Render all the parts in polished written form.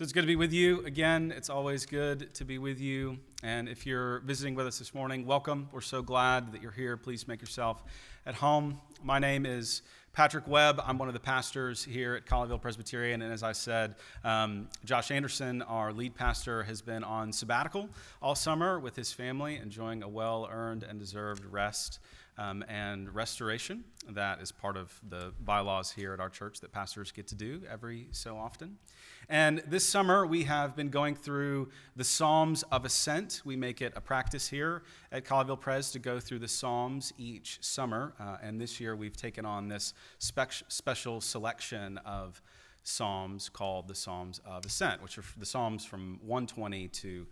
So it's good to be with you again. It's always good to be with you. And if you're visiting with us this morning, welcome. We're so glad that you're here. Please make yourself at home. My name is Patrick Webb. I'm one of the pastors here at Colleyville Presbyterian. And as I said, Josh Anderson, our lead pastor, has been on sabbatical all summer with his family, enjoying a well-earned and deserved rest and restoration. That is part of the bylaws here at our church that pastors get to do every so often. And this summer, we have been going through the Psalms of Ascent. We make it a practice here at Colleyville Pres to go through the Psalms each summer. And this year, we've taken on this special selection of Psalms called the Psalms of Ascent, which are the Psalms from 120 to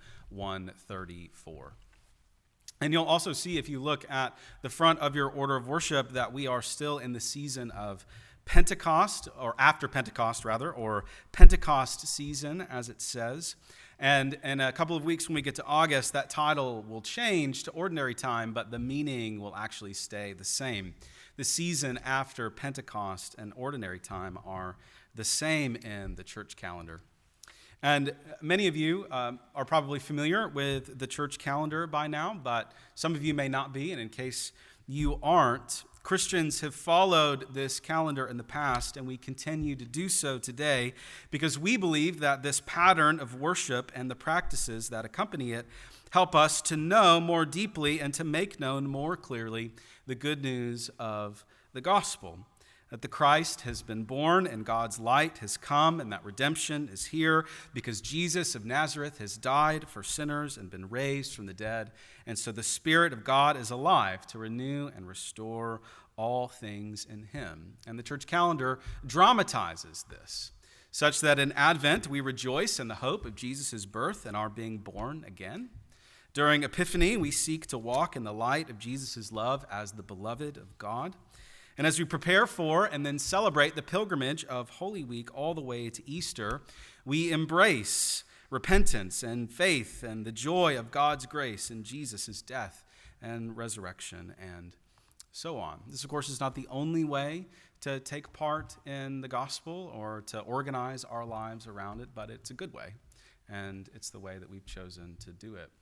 134. And you'll also see, if you look at the front of your order of worship, that we are still in the season of Pentecost, or after Pentecost, rather, or Pentecost season, as it says. And in a couple of weeks, when we get to August, that title will change to Ordinary Time, but the meaning will actually stay the same. The season after Pentecost and Ordinary Time are the same in the church calendar. And many of you are probably familiar with the church calendar by now, but some of you may not be. And in case you aren't, Christians have followed this calendar in the past, and we continue to do so today because we believe that this pattern of worship and the practices that accompany it help us to know more deeply and to make known more clearly the good news of the gospel. That the Christ has been born and God's light has come and that redemption is here because Jesus of Nazareth has died for sinners and been raised from the dead. And so the Spirit of God is alive to renew and restore all things in him. And the church calendar dramatizes this, such that in Advent we rejoice in the hope of Jesus' birth and our being born again. During Epiphany, we seek to walk in the light of Jesus' love as the beloved of God. And as we prepare for and then celebrate the pilgrimage of Holy Week all the way to Easter, we embrace repentance and faith and the joy of God's grace in Jesus' death and resurrection and so on. This, of course, is not the only way to take part in the gospel or to organize our lives around it, but it's a good way, and it's the way that we've chosen to do it.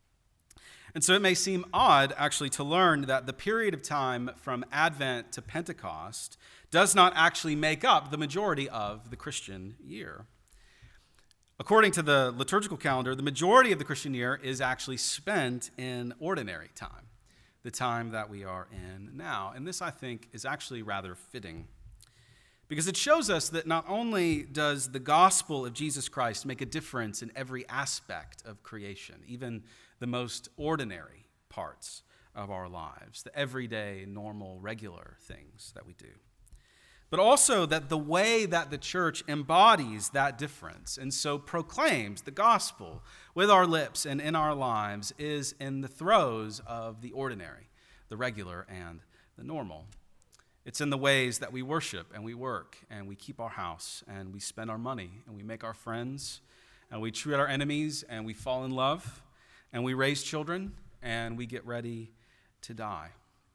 And so it may seem odd, actually, to learn that the period of time from Advent to Pentecost does not actually make up the majority of the Christian year. According to the liturgical calendar, the majority of the Christian year is actually spent in ordinary time, the time that we are in now. And this, I think, is actually rather fitting, because it shows us that not only does the gospel of Jesus Christ make a difference in every aspect of creation, even the most ordinary parts of our lives, the everyday, normal, regular things that we do, but also that the way that the church embodies that difference and so proclaims the gospel with our lips and in our lives is in the throes of the ordinary, the regular, and the normal. It's in the ways that we worship and we work and we keep our house and we spend our money and we make our friends and we treat our enemies and we fall in love and we raise children and we get ready to die.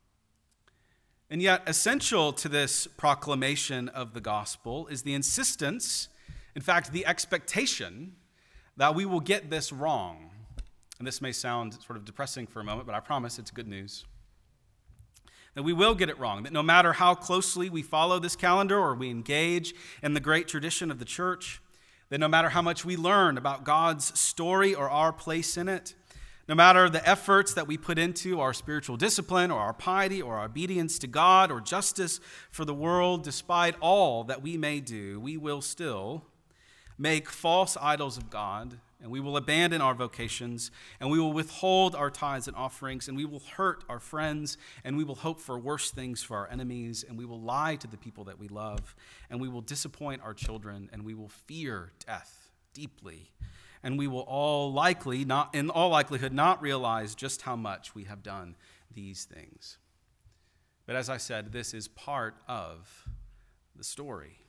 And yet, essential to this proclamation of the gospel is the insistence, in fact, the expectation that we will get this wrong. And this may sound sort of depressing for a moment, but I promise it's good news. That we will get it wrong, that no matter how closely we follow this calendar or we engage in the great tradition of the church, that no matter how much we learn about God's story or our place in it, no matter the efforts that we put into our spiritual discipline or our piety or our obedience to God or justice for the world, despite all that we may do, we will still make false idols of God, and we will abandon our vocations, and we will withhold our tithes and offerings, and we will hurt our friends, and we will hope for worse things for our enemies, and we will lie to the people that we love, and we will disappoint our children, and we will fear death deeply. And we will in all likelihood not realize just how much we have done these things. But as I said, this is part of the story.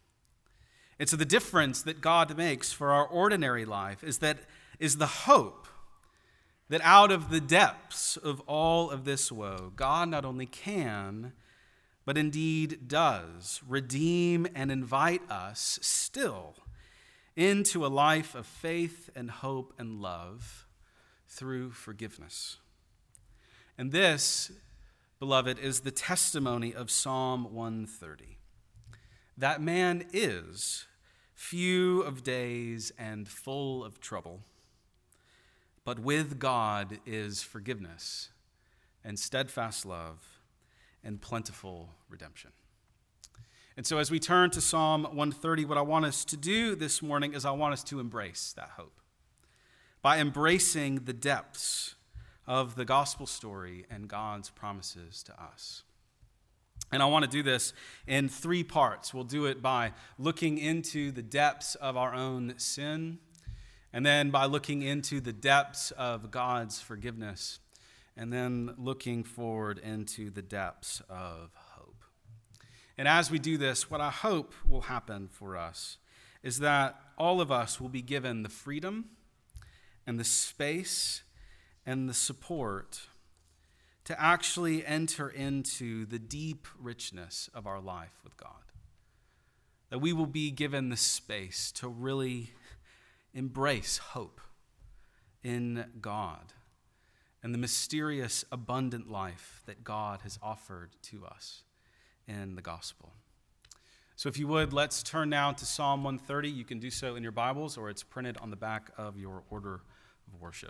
And so the difference that God makes for our ordinary life is the hope that out of the depths of all of this woe, God not only can, but indeed does redeem and invite us still into a life of faith and hope and love through forgiveness. And this, beloved, is the testimony of Psalm 130. That man is few of days and full of trouble, but with God is forgiveness and steadfast love and plentiful redemption. And so as we turn to Psalm 130, what I want us to do this morning is I want us to embrace that hope by embracing the depths of the gospel story and God's promises to us. And I want to do this in three parts. We'll do it by looking into the depths of our own sin, and then by looking into the depths of God's forgiveness, and then looking forward into the depths of hope. And as we do this, what I hope will happen for us is that all of us will be given the freedom and the space and the support to actually enter into the deep richness of our life with God. That we will be given the space to really embrace hope in God and the mysterious, abundant life that God has offered to us in the gospel. So if you would, let's turn now to Psalm 130. You can do so in your Bibles, or it's printed on the back of your order of worship.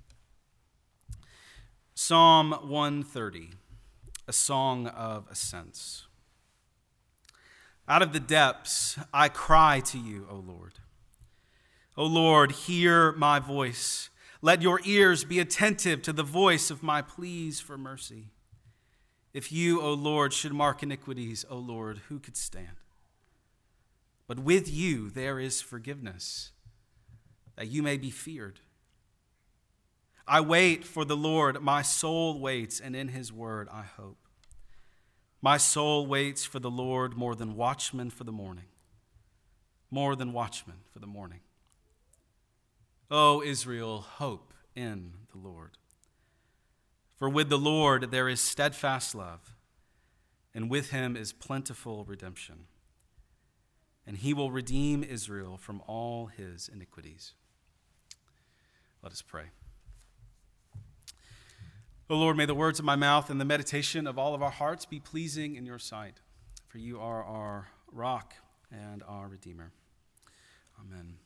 Psalm 130, a song of ascents. Out of the depths I cry to you, O Lord. O Lord, hear my voice. Let your ears be attentive to the voice of my pleas for mercy. If you, O Lord, should mark iniquities, O Lord, who could stand? But with you there is forgiveness, that you may be feared. I wait for the Lord, my soul waits, and in his word I hope. My soul waits for the Lord more than watchmen for the morning. More than watchmen for the morning. O Israel, hope in the Lord. For with the Lord there is steadfast love, and with him is plentiful redemption. And he will redeem Israel from all his iniquities. Let us pray. O Lord, may the words of my mouth and the meditation of all of our hearts be pleasing in your sight, for you are our rock and our Redeemer. Amen.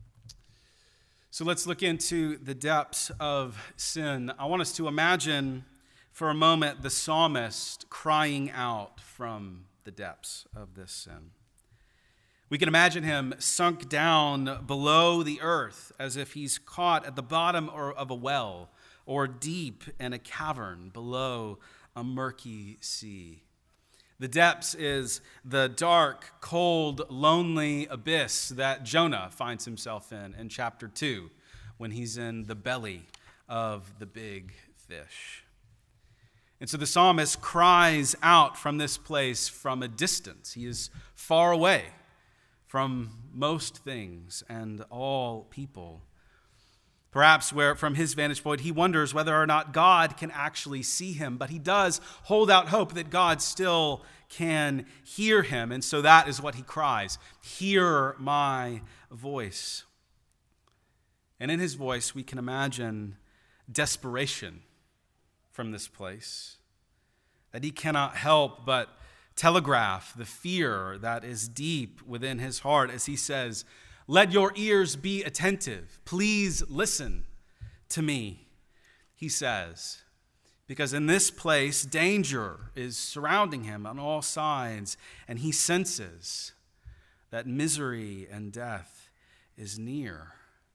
So let's look into the depths of sin. I want us to imagine for a moment the psalmist crying out from the depths of this sin. We can imagine him sunk down below the earth as if he's caught at the bottom of a well, or deep in a cavern below a murky sea. The depths is the dark, cold, lonely abyss that Jonah finds himself in chapter 2 when he's in the belly of the big fish. And so the psalmist cries out from this place from a distance. He is far away from most things and all people. Perhaps where from his vantage point, he wonders whether or not God can actually see him, but he does hold out hope that God still can hear him. And so that is what he cries, hear my voice. And in his voice, we can imagine desperation from this place, that he cannot help but telegraph the fear that is deep within his heart as he says, let your ears be attentive. Please listen to me, he says, because in this place, danger is surrounding him on all sides, and he senses that misery and death is near.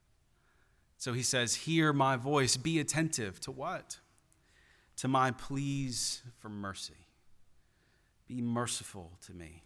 So he says, hear my voice, be attentive to what? To my pleas for mercy. Be merciful to me.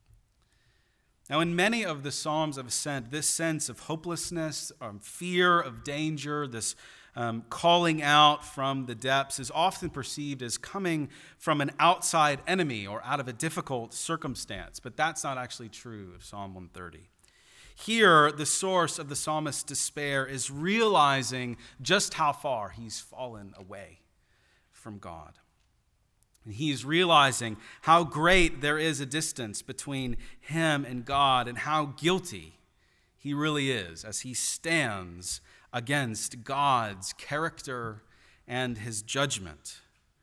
Now, in many of the Psalms of Ascent, this sense of hopelessness, fear of danger, this calling out from the depths is often perceived as coming from an outside enemy or out of a difficult circumstance. But that's not actually true of Psalm 130. Here, the source of the psalmist's despair is realizing just how far he's fallen away from God. And he's realizing how great there is a distance between him and God and how guilty he really is as he stands against God's character and his judgment.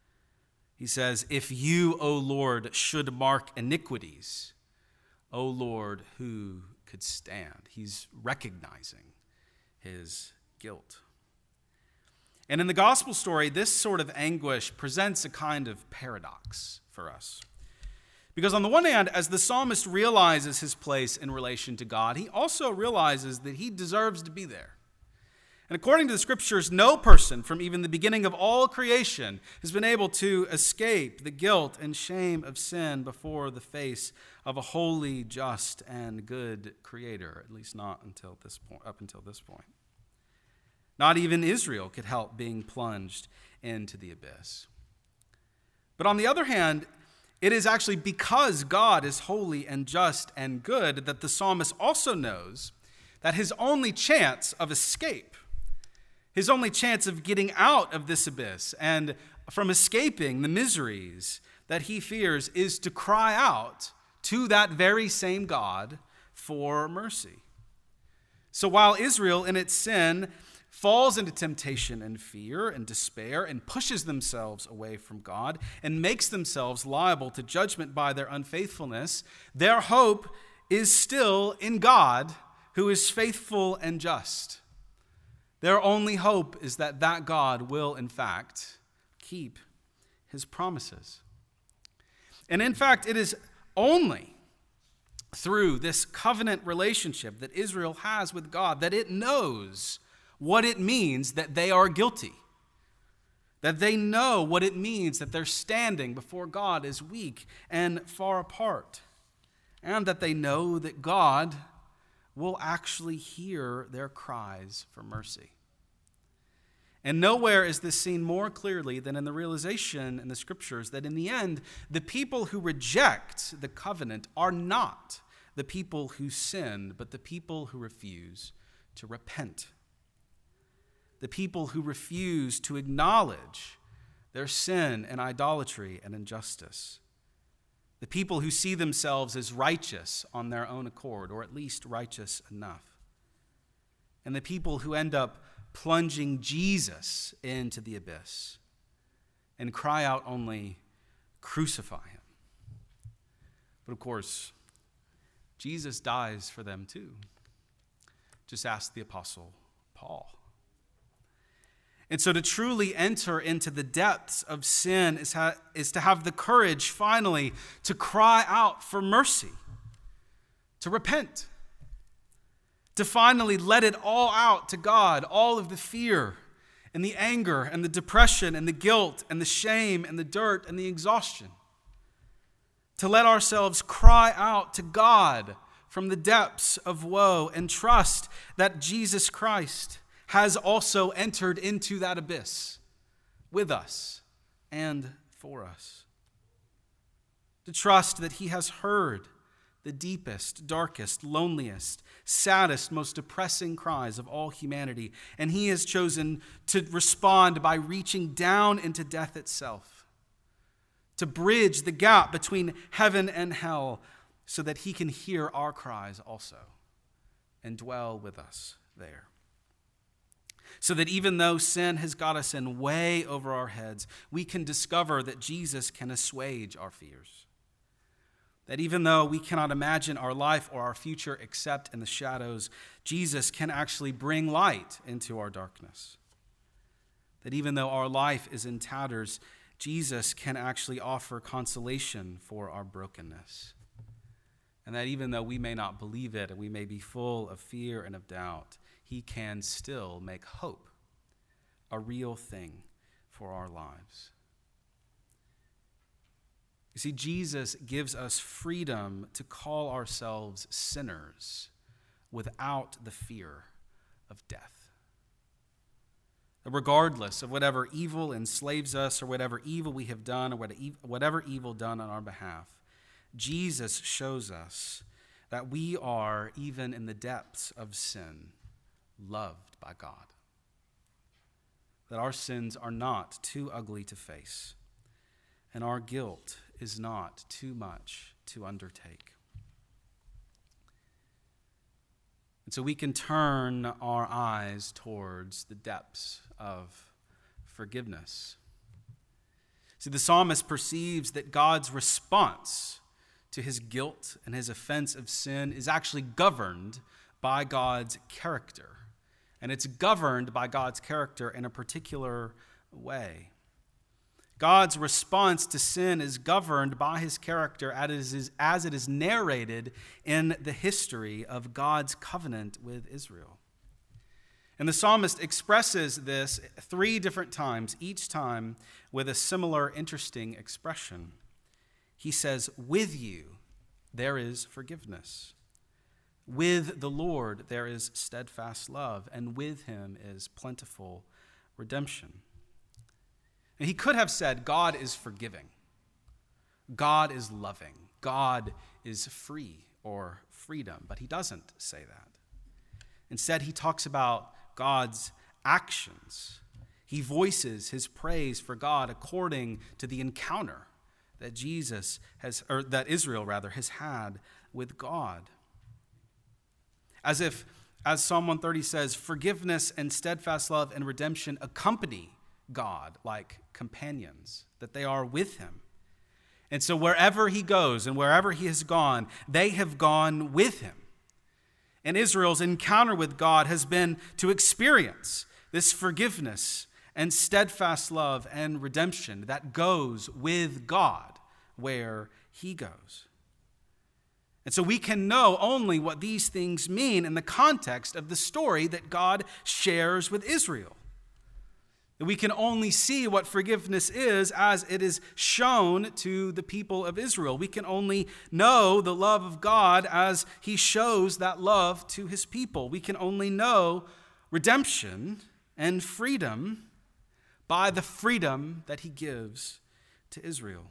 He says, "If you, O Lord, should mark iniquities, O Lord, who could stand?" He's recognizing his guilt. And in the gospel story, this sort of anguish presents a kind of paradox for us. Because on the one hand, as the psalmist realizes his place in relation to God, he also realizes that he deserves to be there. And according to the scriptures, no person from even the beginning of all creation has been able to escape the guilt and shame of sin before the face of a holy, just, and good Creator, at least not until this point, up until this point. Not even Israel could help being plunged into the abyss. But on the other hand, it is actually because God is holy and just and good that the psalmist also knows that his only chance of escape, his only chance of getting out of this abyss and from escaping the miseries that he fears, is to cry out to that very same God for mercy. So while Israel in its sin falls into temptation and fear and despair and pushes themselves away from God and makes themselves liable to judgment by their unfaithfulness, their hope is still in God, who is faithful and just. Their only hope is that God will, in fact, keep his promises. And in fact, it is only through this covenant relationship that Israel has with God that it knows what it means that they are guilty, that they know what it means that their standing before God is weak and far apart, and that they know that God will actually hear their cries for mercy. And nowhere is this seen more clearly than in the realization in the scriptures that in the end, the people who reject the covenant are not the people who sin, but the people who refuse to repent. The people who refuse to acknowledge their sin and idolatry and injustice. The people who see themselves as righteous on their own accord, or at least righteous enough. And the people who end up plunging Jesus into the abyss and cry out only, "Crucify him." But of course, Jesus dies for them too. Just ask the Apostle Paul. And so to truly enter into the depths of sin is to have the courage finally to cry out for mercy, to repent, to finally let it all out to God, all of the fear and the anger and the depression and the guilt and the shame and the dirt and the exhaustion. To let ourselves cry out to God from the depths of woe and trust that Jesus Christ has also entered into that abyss with us and for us. To trust that he has heard the deepest, darkest, loneliest, saddest, most depressing cries of all humanity, and he has chosen to respond by reaching down into death itself, to bridge the gap between heaven and hell so that he can hear our cries also and dwell with us there. So that even though sin has got us in way over our heads, we can discover that Jesus can assuage our fears. That even though we cannot imagine our life or our future except in the shadows, Jesus can actually bring light into our darkness. That even though our life is in tatters, Jesus can actually offer consolation for our brokenness. And that even though we may not believe it and we may be full of fear and of doubt, he can still make hope a real thing for our lives. You see, Jesus gives us freedom to call ourselves sinners without the fear of death. Regardless of whatever evil enslaves us or whatever evil we have done or whatever evil done on our behalf, Jesus shows us that we are, even in the depths of sin, loved by God. That our sins are not too ugly to face, and our guilt is not too much to undertake. And so we can turn our eyes towards the depths of forgiveness. See, the psalmist perceives that God's response to his guilt and his offense of sin is actually governed by God's character. And it's governed by God's character in a particular way. God's response to sin is governed by his character as it is narrated in the history of God's covenant with Israel. And the psalmist expresses this 3 different times, each time with a similar interesting expression. He says, "With you there is forgiveness. With the Lord there is steadfast love, and with him is plentiful redemption." And he could have said, God is forgiving. God is loving. God is free or freedom. But he doesn't say that. Instead, he talks about God's actions. He voices his praise for God according to the encounter that Israel has had with God. As Psalm 130 says, forgiveness and steadfast love and redemption accompany God like companions, that they are with him. And so wherever he goes and wherever he has gone, they have gone with him. And Israel's encounter with God has been to experience this forgiveness and steadfast love and redemption that goes with God where he goes. And so we can know only what these things mean in the context of the story that God shares with Israel. We can only see what forgiveness is as it is shown to the people of Israel. We can only know the love of God as he shows that love to his people. We can only know redemption and freedom by the freedom that he gives to Israel.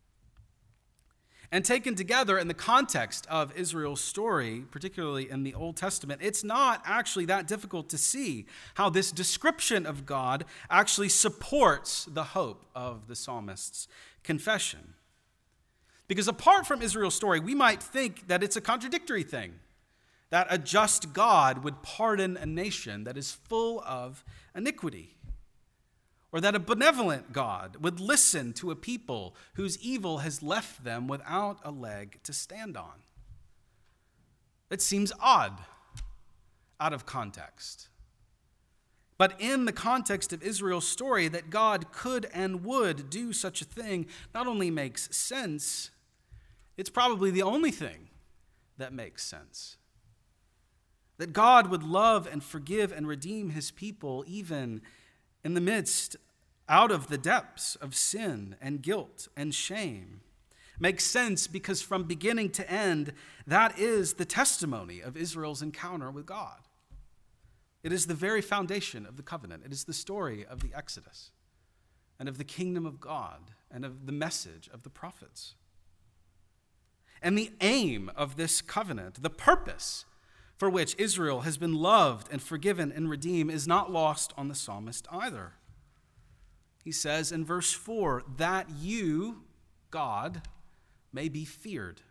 And taken together in the context of Israel's story, particularly in the Old Testament, it's not actually that difficult to see how this description of God actually supports the hope of the psalmist's confession. Because apart from Israel's story, we might think that it's a contradictory thing, that a just God would pardon a nation that is full of iniquity. Or that a benevolent God would listen to a people whose evil has left them without a leg to stand on. It seems odd, out of context. But in the context of Israel's story, that God could and would do such a thing not only makes sense, it's probably the only thing that makes sense. That God would love and forgive and redeem his people even in the midst, out of the depths of sin and guilt and shame, makes sense because from beginning to end, that is the testimony of Israel's encounter with God. It is the very foundation of the covenant. It is the story of the Exodus and of the kingdom of God and of the message of the prophets. And the aim of this covenant, the purpose for which Israel has been loved and forgiven and redeemed, is not lost on the psalmist either. He says in verse 4, that you, God, may be feared.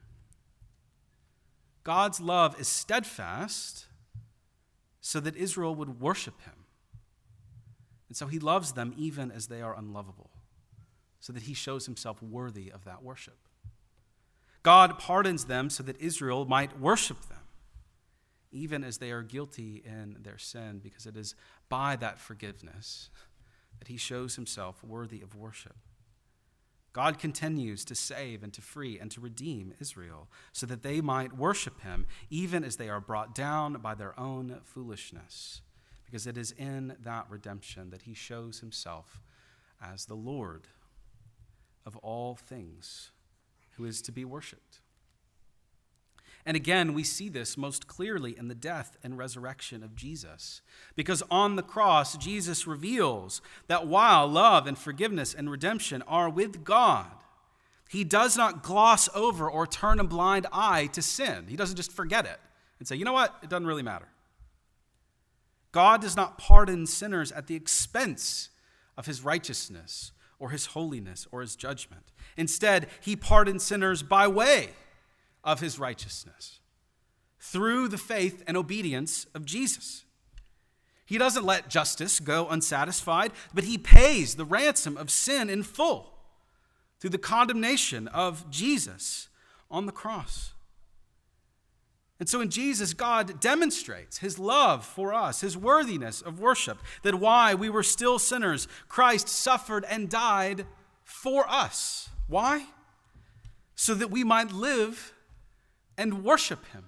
God's love is steadfast so that Israel would worship him. And so he loves them even as they are unlovable, so that he shows himself worthy of that worship. God pardons them so that Israel might worship them, even as they are guilty in their sin, because it is by that forgiveness that he shows himself worthy of worship. God continues to save and to free and to redeem Israel so that they might worship him, even as they are brought down by their own foolishness, because it is in that redemption that he shows himself as the Lord of all things, who is to be worshiped. And again, we see this most clearly in the death and resurrection of Jesus. Because on the cross, Jesus reveals that while love and forgiveness and redemption are with God, he does not gloss over or turn a blind eye to sin. He doesn't just forget it and say, you know what, it doesn't really matter. God does not pardon sinners at the expense of his righteousness or his holiness or his judgment. Instead, he pardons sinners by way of his righteousness, through the faith and obedience of Jesus. He doesn't let justice go unsatisfied, but he pays the ransom of sin in full through the condemnation of Jesus on the cross. And so in Jesus, God demonstrates his love for us, his worthiness of worship, that while we were still sinners, Christ suffered and died for us. Why? So that we might live and worship him.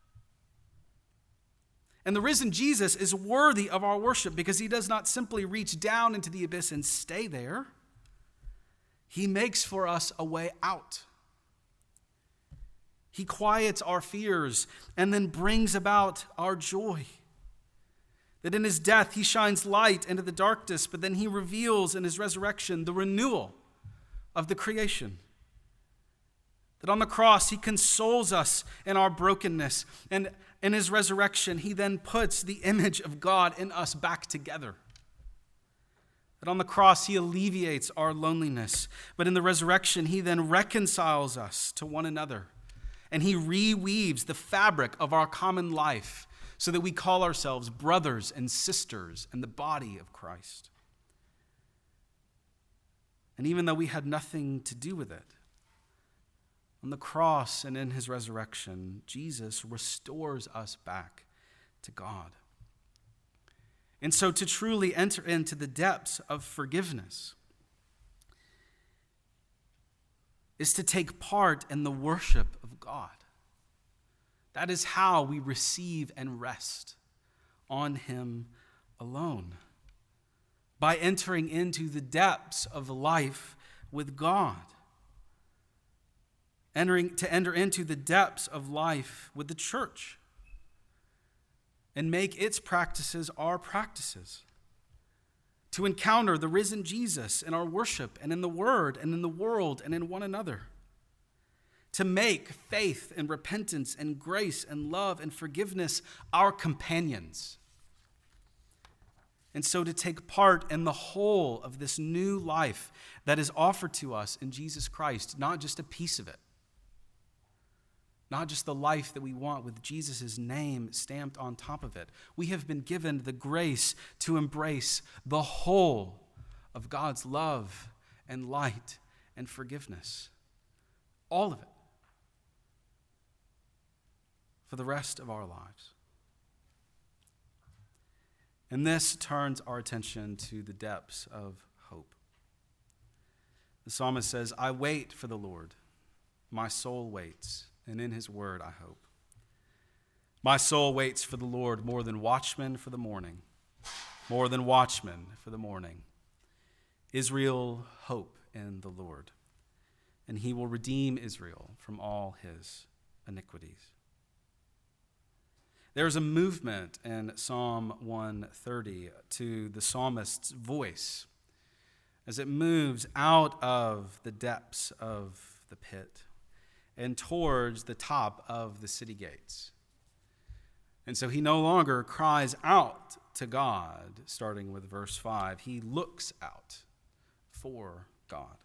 And the risen Jesus is worthy of our worship because he does not simply reach down into the abyss and stay there. He makes for us a way out. He quiets our fears and then brings about our joy. That in his death he shines light into the darkness, but then he reveals in his resurrection the renewal of the creation. That on the cross he consoles us in our brokenness, and in his resurrection he then puts the image of God in us back together. That on the cross he alleviates our loneliness, but in the resurrection he then reconciles us to one another. And he reweaves the fabric of our common life so that we call ourselves brothers and sisters in the body of Christ. And even though we had nothing to do with it, on the cross and in his resurrection, Jesus restores us back to God. And so to truly enter into the depths of forgiveness is to take part in the worship of God. That is how we receive and rest on him alone. By entering into the depths of life with God. To enter into the depths of life with the church. And make its practices our practices. To encounter the risen Jesus in our worship and in the word and in the world and in one another. To make faith and repentance and grace and love and forgiveness our companions. And so to take part in the whole of this new life that is offered to us in Jesus Christ, not just a piece of it. Not just the life that we want with Jesus' name stamped on top of it. We have been given the grace to embrace the whole of God's love and light and forgiveness. All of it. For the rest of our lives. And this turns our attention to the depths of hope. The psalmist says, I wait for the Lord. My soul waits. And in his word I hope. My soul waits for the Lord more than watchmen for the morning. More than watchmen for the morning. Israel, hope in the Lord. And he will redeem Israel from all his iniquities. There's a movement in Psalm 130 to the psalmist's voice as it moves out of the depths of the pit and towards the top of the city gates. And so he no longer cries out to God, starting with verse 5. He looks out for God.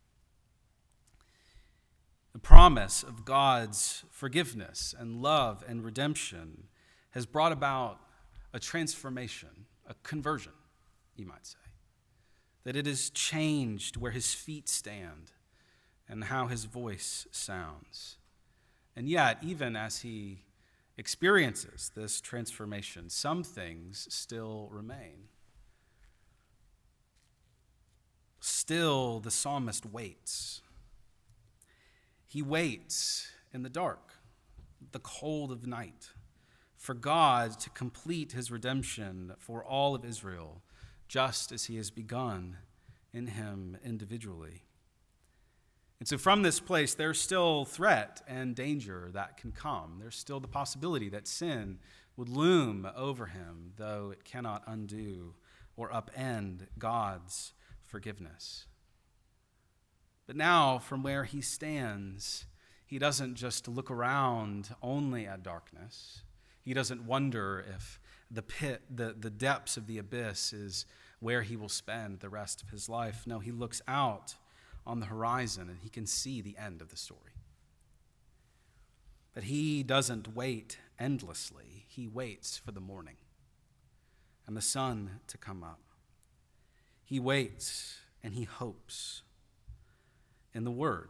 The promise of God's forgiveness and love and redemption has brought about a transformation, a conversion, you might say. That it has changed where his feet stand and how his voice sounds. And yet, even as he experiences this transformation, some things still remain. Still, the psalmist waits. He waits in the dark, the cold of night, for God to complete his redemption for all of Israel, just as he has begun in him individually. And so from this place, there's still threat and danger that can come. There's still the possibility that sin would loom over him, though it cannot undo or upend God's forgiveness. But now, from where he stands, he doesn't just look around only at darkness. He doesn't wonder if the pit, the depths of the abyss is where he will spend the rest of his life. No, he looks out on the horizon and he can see the end of the story. that he doesn't wait endlessly. He waits for the morning and the sun to come up. He waits and he hopes in the word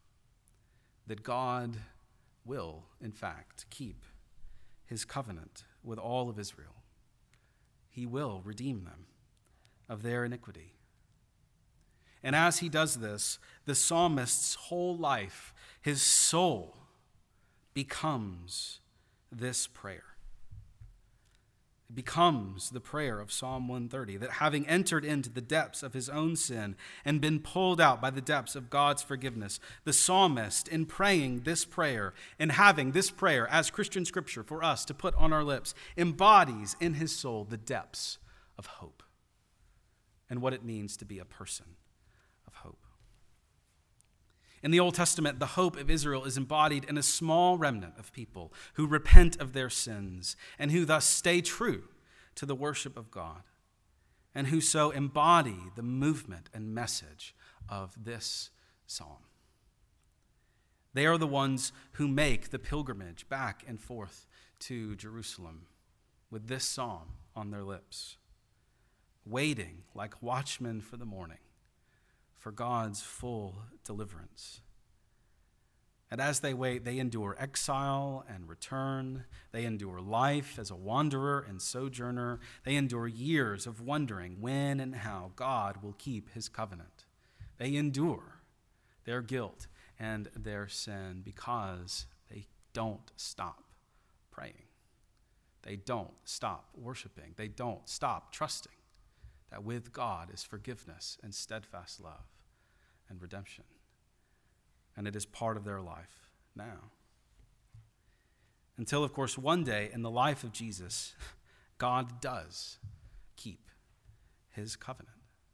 that God will, in fact, keep his covenant with all of Israel. He will redeem them of their iniquity. And as he does this, the psalmist's whole life, his soul, becomes this prayer. It becomes the prayer of Psalm 130, that having entered into the depths of his own sin and been pulled out by the depths of God's forgiveness, the psalmist, in praying this prayer and having this prayer as Christian scripture for us to put on our lips, embodies in his soul the depths of hope and what it means to be a person of hope. In the Old Testament, the hope of Israel is embodied in a small remnant of people who repent of their sins and who thus stay true to the worship of God and who so embody the movement and message of this psalm. They are the ones who make the pilgrimage back and forth to Jerusalem with this psalm on their lips, waiting like watchmen for the morning for God's full deliverance. And as they wait, they endure exile and return. They endure life as a wanderer and sojourner. They endure years of wondering when and how God will keep his covenant. They endure their guilt and their sin because they don't stop praying. They don't stop worshiping. They don't stop trusting that with God is forgiveness and steadfast love and redemption. And it is part of their life now. Until, of course, one day in the life of Jesus, God does keep his covenant.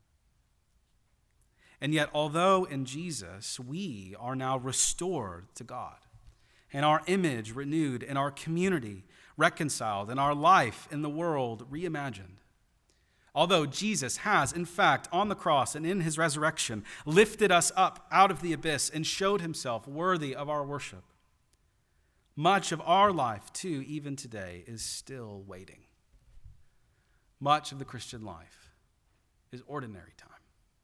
And yet, although in Jesus we are now restored to God, and our image renewed, and our community reconciled, and our life in the world reimagined, although Jesus has, in fact, on the cross and in his resurrection, lifted us up out of the abyss and showed himself worthy of our worship, much of our life, too, even today, is still waiting. Much of the Christian life is ordinary time.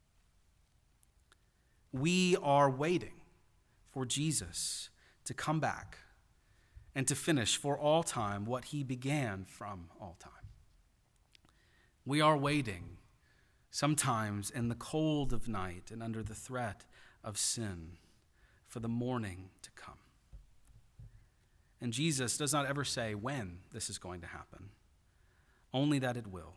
We are waiting for Jesus to come back and to finish for all time what he began from all time. We are waiting, sometimes in the cold of night and under the threat of sin, for the morning to come. And Jesus does not ever say when this is going to happen, only that it will.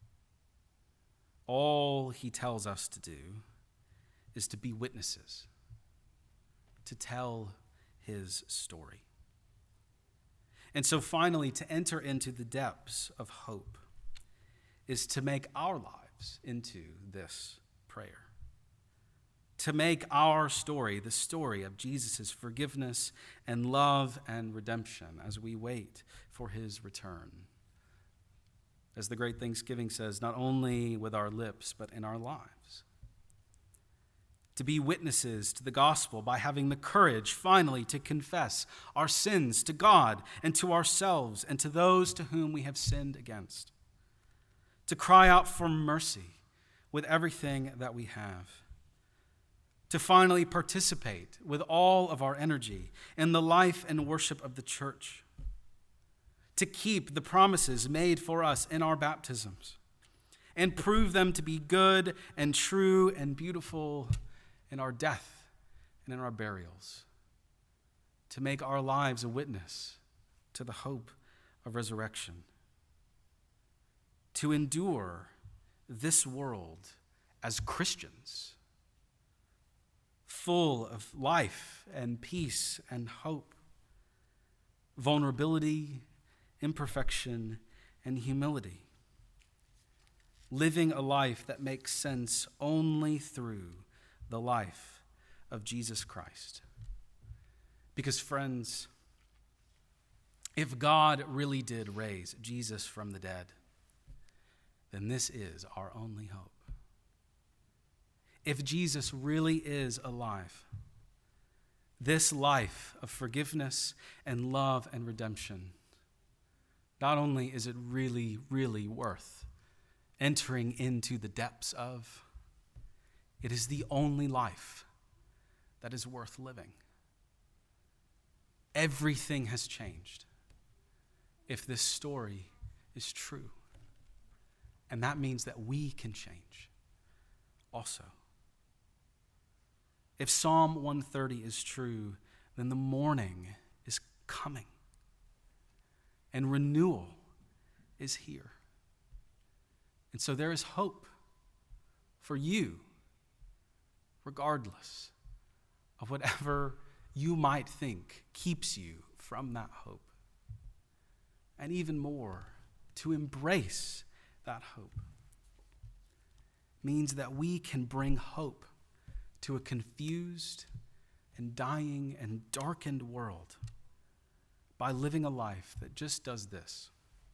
All he tells us to do is to be witnesses, to tell his story. And so finally, to enter into the depths of hope is to make our lives into this prayer. To make our story the story of Jesus' forgiveness and love and redemption as we wait for his return. As the Great Thanksgiving says, not only with our lips, but in our lives. To be witnesses to the gospel by having the courage finally to confess our sins to God and to ourselves and to those to whom we have sinned against. To cry out for mercy with everything that we have. To finally participate with all of our energy in the life and worship of the church. To keep the promises made for us in our baptisms and prove them to be good and true and beautiful in our death and in our burials. To make our lives a witness to the hope of resurrection. To endure this world as Christians, full of life and peace and hope, vulnerability, imperfection, and humility. Living a life that makes sense only through the life of Jesus Christ. Because, friends, if God really did raise Jesus from the dead, then this is our only hope. If Jesus really is alive, this life of forgiveness and love and redemption, not only is it really, really worth entering into the depths of, it is the only life that is worth living. Everything has changed if this story is true. And that means that we can change also. If Psalm 130 is true, then the morning is coming and renewal is here. And so there is hope for you, regardless of whatever you might think keeps you from that hope. And even more, to embrace that hope means that we can bring hope to a confused and dying and darkened world by living a life that just does this,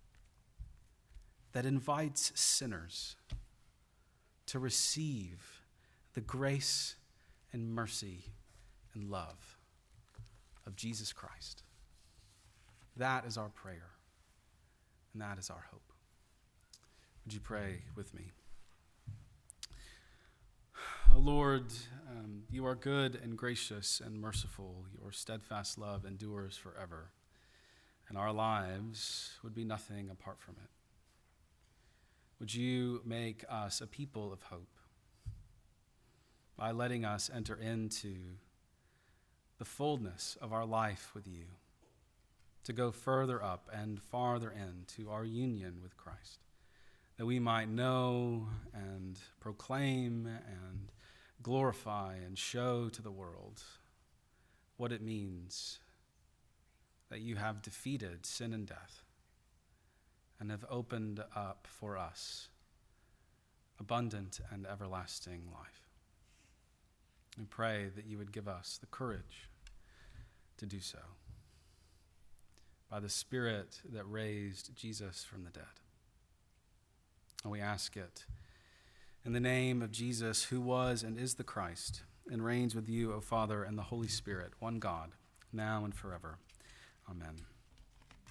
that invites sinners to receive the grace and mercy and love of Jesus Christ. That is our prayer, and that is our hope. Would you pray with me? O Lord, you are good and gracious and merciful. Your steadfast love endures forever, and our lives would be nothing apart from it. Would you make us a people of hope by letting us enter into the fullness of our life with you, to go further up and farther into our union with Christ, that we might know and proclaim and glorify and show to the world what it means that you have defeated sin and death and have opened up for us abundant and everlasting life. We pray that you would give us the courage to do so by the Spirit that raised Jesus from the dead. And we ask it in the name of Jesus, who was and is the Christ, and reigns with you, O Father, and the Holy Spirit, one God, now and forever. Amen.